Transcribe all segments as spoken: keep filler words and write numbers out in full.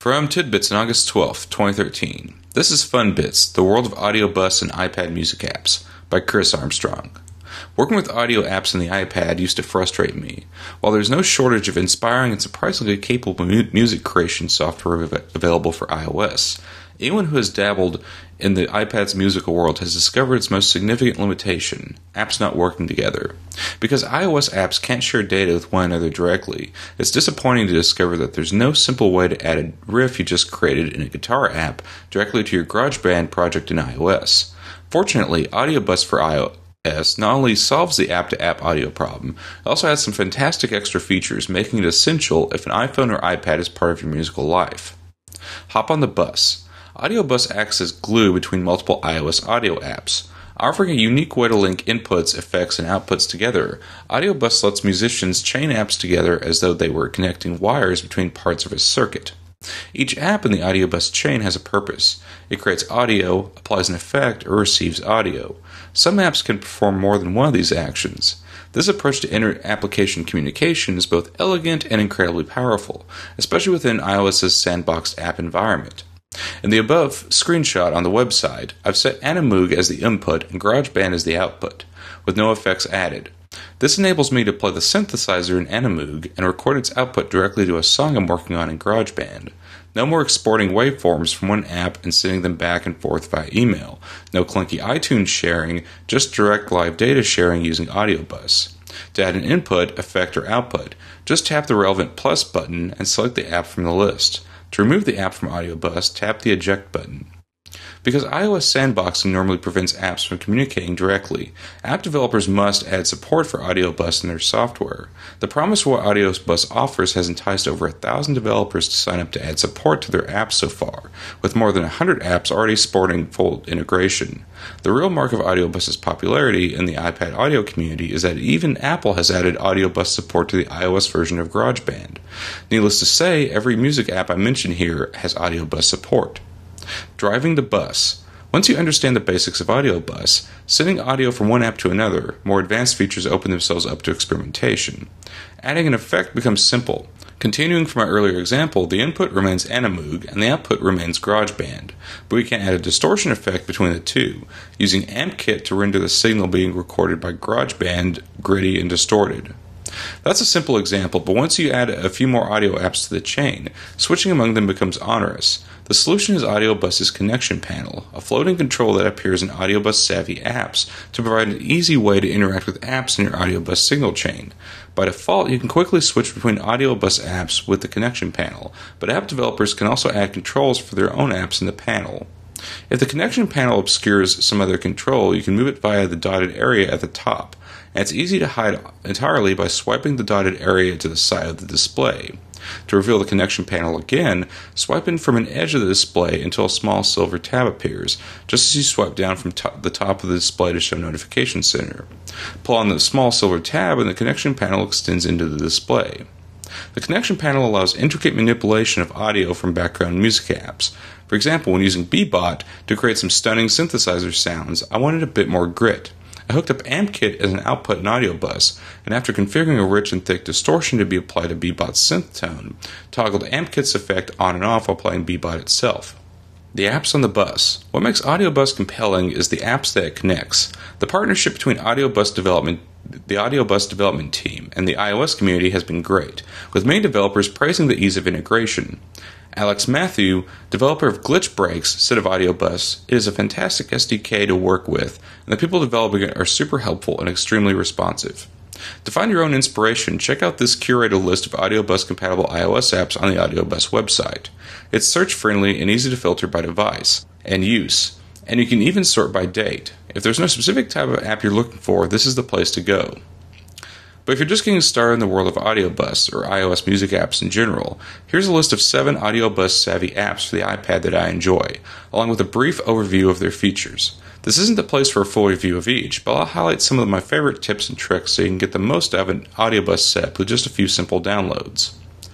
From Tidbits on August twelfth, twenty thirteen. This is Fun Bits, the world of audio bus and iPad music apps, by Chris Armstrong. Working with audio apps on the iPad used to frustrate me. While there's no shortage of inspiring and surprisingly capable mu- music creation software av- available for iOS, anyone who has dabbled in the iPad's musical world has discovered its most significant limitation: apps not working together. Because iOS apps can't share data with one another directly, it's disappointing to discover that there's no simple way to add a riff you just created in a guitar app directly to your GarageBand project in iOS. Fortunately, AudioBus for iOS not only solves the app-to-app audio problem, it also has some fantastic extra features, making it essential if an iPhone or iPad is part of your musical life. Hop on the bus. AudioBus acts as glue between multiple iOS audio apps. Offering a unique way to link inputs, effects, and outputs together, AudioBus lets musicians chain apps together as though they were connecting wires between parts of a circuit. Each app in the AudioBus chain has a purpose. It creates audio, applies an effect, or receives audio. Some apps can perform more than one of these actions. This approach to inter-application communication is both elegant and incredibly powerful, especially within iOS's sandboxed app environment. In the above screenshot on the website, I've set Animoog as the input and GarageBand as the output, with no effects added. This enables me to play the synthesizer in Animoog and record its output directly to a song I'm working on in GarageBand. No more exporting waveforms from one app and sending them back and forth via email. No clunky iTunes sharing, just direct live data sharing using AudioBus. To add an input, effect, or output, just tap the relevant plus button and select the app from the list. To remove the app from AudioBus, tap the eject button. Because iOS sandboxing normally prevents apps from communicating directly, app developers must add support for AudioBus in their software. The promise of what AudioBus offers has enticed over a thousand developers to sign up to add support to their apps so far, with more than one hundred apps already supporting full integration. The real mark of AudioBus's popularity in the iPad audio community is that even Apple has added AudioBus support to the iOS version of GarageBand. Needless to say, every music app I mention here has AudioBus support. Driving the bus. Once you understand the basics of AudioBus, sending audio from one app to another, more advanced features open themselves up to experimentation. Adding an effect becomes simple. Continuing from our earlier example, the input remains Animoog and the output remains GarageBand, but we can add a distortion effect between the two, using AmpKit to render the signal being recorded by GarageBand gritty and distorted. That's a simple example, but once you add a few more audio apps to the chain, switching among them becomes onerous. The solution is AudioBus's connection panel, a floating control that appears in AudioBus Savvy apps to provide an easy way to interact with apps in your AudioBus signal chain. By default, you can quickly switch between AudioBus apps with the connection panel, but app developers can also add controls for their own apps in the panel. If the connection panel obscures some other control, you can move it via the dotted area at the top, and it's easy to hide entirely by swiping the dotted area to the side of the display. To reveal the connection panel again, swipe in from an edge of the display until a small silver tab appears, just as you swipe down from to- the top of the display to show Notification Center. Pull on the small silver tab and the connection panel extends into the display. The connection panel allows intricate manipulation of audio from background music apps. For example, when using Bebot to create some stunning synthesizer sounds, I wanted a bit more grit. I hooked up AmpKit as an output in AudioBus, and after configuring a rich and thick distortion to be applied to Bebot's synth tone, toggled AmpKit's effect on and off while playing Bebot itself. The apps on the bus. What makes AudioBus compelling is the apps that it connects. The partnership between AudioBus development The AudioBus development team and the iOS community has been great, with many developers praising the ease of integration. Alex Matthew, developer of Glitch Breaks, said of AudioBus, "It is a fantastic S D K to work with, and the people developing it are super helpful and extremely responsive." To find your own inspiration, check out this curated list of AudioBus-compatible iOS apps on the AudioBus website. It's search-friendly and easy to filter by device and use, and you can even sort by date. If there's no specific type of app you're looking for, this is the place to go. But if you're just getting started in the world of AudioBus, or iOS music apps in general, here's a list of seven AudioBus savvy apps for the iPad that I enjoy, along with a brief overview of their features. This isn't the place for a full review of each, but I'll highlight some of my favorite tips and tricks so you can get the most out of an AudioBus set with just a few simple downloads.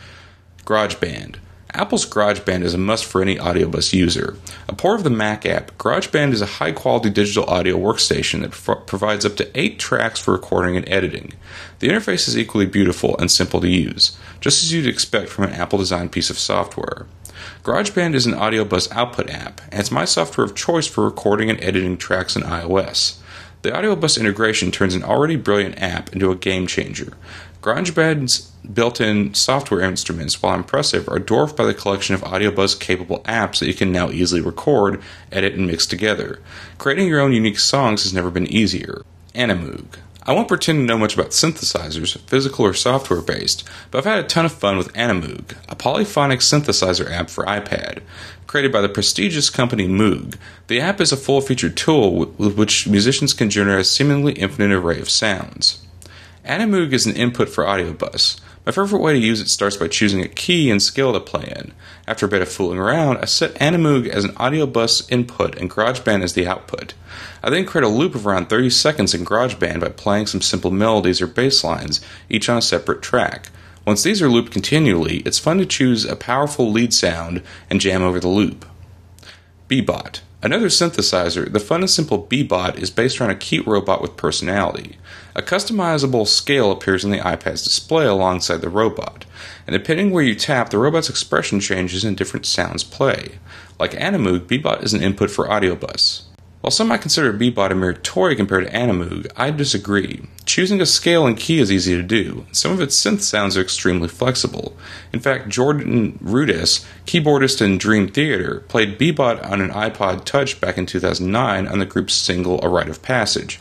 GarageBand. Apple's GarageBand is a must for any AudioBus user. A port of the Mac app, GarageBand is a high-quality digital audio workstation that pro- provides up to eight tracks for recording and editing. The interface is equally beautiful and simple to use, just as you'd expect from an Apple-designed piece of software. GarageBand is an AudioBus output app, and it's my software of choice for recording and editing tracks on iOS. The AudioBus integration turns an already brilliant app into a game changer. GarageBand's built-in software instruments, while impressive, are dwarfed by the collection of AudioBus-capable apps that you can now easily record, edit, and mix together. Creating your own unique songs has never been easier. Animoog. I won't pretend to know much about synthesizers, physical or software-based, but I've had a ton of fun with Animoog, a polyphonic synthesizer app for iPad. Created by the prestigious company Moog, the app is a full-featured tool with which musicians can generate a seemingly infinite array of sounds. Animoog is an input for AudioBus. My favorite way to use it starts by choosing a key and scale to play in. After a bit of fooling around, I set Animoog as an AudioBus input and GarageBand as the output. I then create a loop of around thirty seconds in GarageBand by playing some simple melodies or bass lines, each on a separate track. Once these are looped continually, it's fun to choose a powerful lead sound and jam over the loop. Beebot. Another synthesizer, the fun and simple Beebot is based around a cute robot with personality. A customizable scale appears on the iPad's display alongside the robot, and depending where you tap, the robot's expression changes and different sounds play. Like Animoog, Beebot is an input for AudioBus. While some might consider Beebot a mere toy compared to Animoog, I disagree. Choosing a scale and key is easy to do. Some of its synth sounds are extremely flexible. In fact, Jordan Rudess, keyboardist in Dream Theater, played Beebot on an iPod Touch back in two thousand nine on the group's single A Rite of Passage.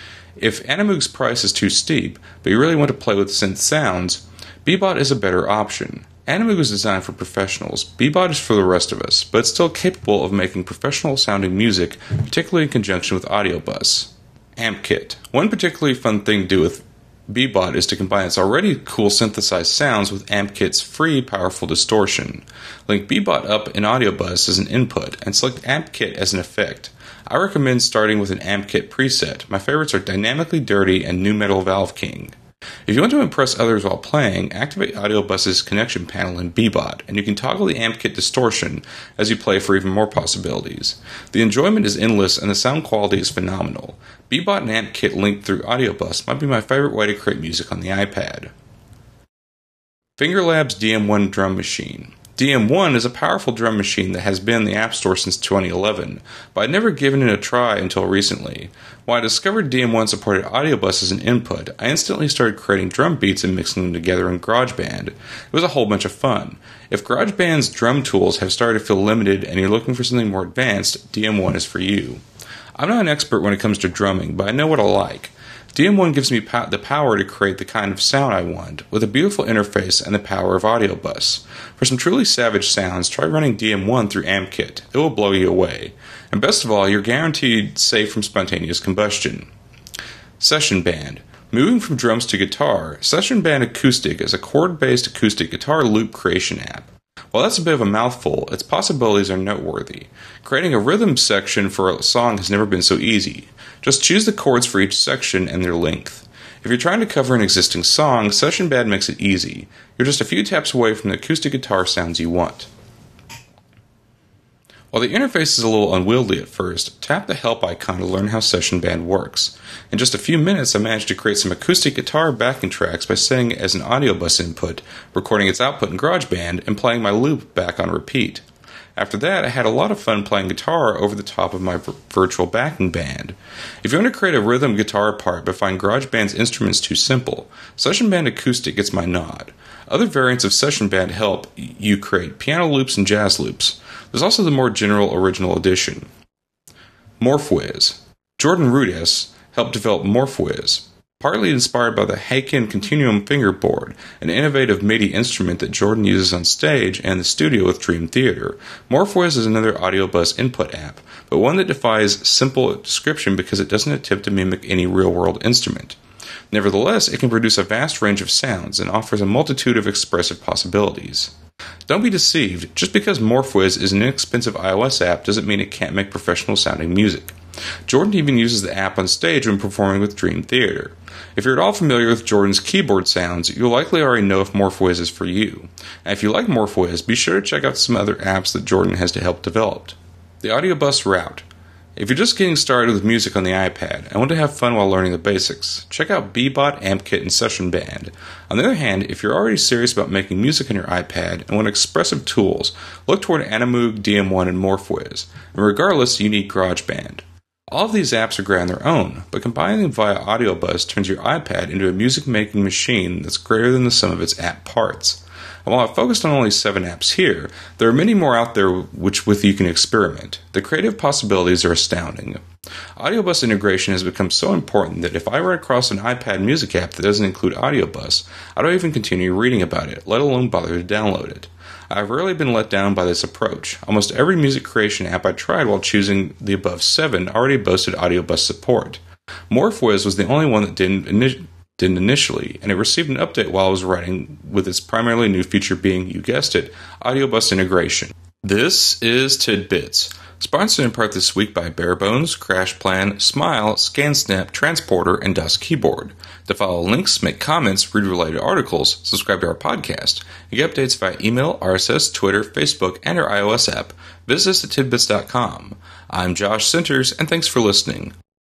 If Animoog's price is too steep, but you really want to play with synth sounds, Beebot is a better option. Animoog is designed for professionals. Beebot is for the rest of us, but it's still capable of making professional-sounding music, particularly in conjunction with AudioBus. AmpKit. One particularly fun thing to do with Beebot is to combine its already cool synthesized sounds with AmpKit's free, powerful distortion. Link Beebot up in AudioBus as an input, and select AmpKit as an effect. I recommend starting with an AmpKit preset. My favorites are Dynamically Dirty and Nu Metal Valve King. If you want to impress others while playing, activate AudioBus's connection panel in Beebot, and you can toggle the AmpKit distortion as you play for even more possibilities. The enjoyment is endless and the sound quality is phenomenal. Beebot and AmpKit linked through AudioBus might be my favorite way to create music on the iPad. Fingerlab's D M one Drum Machine. D M one is a powerful drum machine that has been in the App Store since twenty eleven, but I'd never given it a try until recently. When I discovered D M one supported AudioBus as an input, I instantly started creating drum beats and mixing them together in GarageBand. It was a whole bunch of fun. If GarageBand's drum tools have started to feel limited and you're looking for something more advanced, D M one is for you. I'm not an expert when it comes to drumming, but I know what I like. D M one gives me po- the power to create the kind of sound I want, with a beautiful interface and the power of AudioBus. For some truly savage sounds, try running D M one through AmpKit. It will blow you away. And best of all, you're guaranteed safe from spontaneous combustion. Session Band. Moving from drums to guitar, Session Band Acoustic is a chord-based acoustic guitar loop creation app. While that's a bit of a mouthful, its possibilities are noteworthy. Creating a rhythm section for a song has never been so easy. Just choose the chords for each section and their length. If you're trying to cover an existing song, Session Band makes it easy. You're just a few taps away from the acoustic guitar sounds you want. While the interface is a little unwieldy at first, tap the help icon to learn how Session Band works. In just a few minutes, I managed to create some acoustic guitar backing tracks by setting it as an AudioBus input, recording its output in GarageBand, and playing my loop back on repeat. After that, I had a lot of fun playing guitar over the top of my v- virtual backing band. If you want to create a rhythm guitar part but find GarageBand's instruments too simple, Session Band Acoustic gets my nod. Other variants of Session Band help you create piano loops and jazz loops. There's also the more general original edition. MorphWiz. Jordan Rudess helped develop MorphWiz. Partly inspired by the Haken Continuum fingerboard, an innovative MIDI instrument that Jordan uses on stage and the studio with Dream Theater, MorphWiz is another AudioBus input app, but one that defies simple description because it doesn't attempt to mimic any real-world instrument. Nevertheless, it can produce a vast range of sounds and offers a multitude of expressive possibilities. Don't be deceived, just because MorphWiz is an inexpensive iOS app doesn't mean it can't make professional-sounding music. Jordan even uses the app on stage when performing with Dream Theater. If you're at all familiar with Jordan's keyboard sounds, you'll likely already know if MorphWiz is for you. And if you like MorphWiz, be sure to check out some other apps that Jordan has to help develop. The AudioBus route. If you're just getting started with music on the iPad and want to have fun while learning the basics, check out Bebot, AmpKit, and Session Band. On the other hand, if you're already serious about making music on your iPad and want expressive tools, look toward Animoog, D M one, and Morphwiz. And regardless, you need GarageBand. All of these apps are great on their own, but combining them via AudioBus turns your iPad into a music-making machine that's greater than the sum of its app parts. And while I focused on only seven apps here, there are many more out there which with you can experiment. The creative possibilities are astounding. AudioBus integration has become so important that if I run across an iPad music app that doesn't include AudioBus, I don't even continue reading about it, let alone bother to download it. I've rarely been let down by this approach. Almost every music creation app I tried while choosing the above seven already boasted AudioBus support. Morphwiz was the only one that didn't initially. Didn't initially, and it received an update while I was writing, with its primarily new feature being, you guessed it, AudioBus integration. This is Tidbits, sponsored in part this week by Barebones, CrashPlan, Smile, ScanSnap, Transporter, and Dust Keyboard. To follow links, make comments, read related articles, subscribe to our podcast, and get updates via email, R S S, Twitter, Facebook, and our iOS app, visit us at tidbits dot com. I'm Josh Centers, and thanks for listening.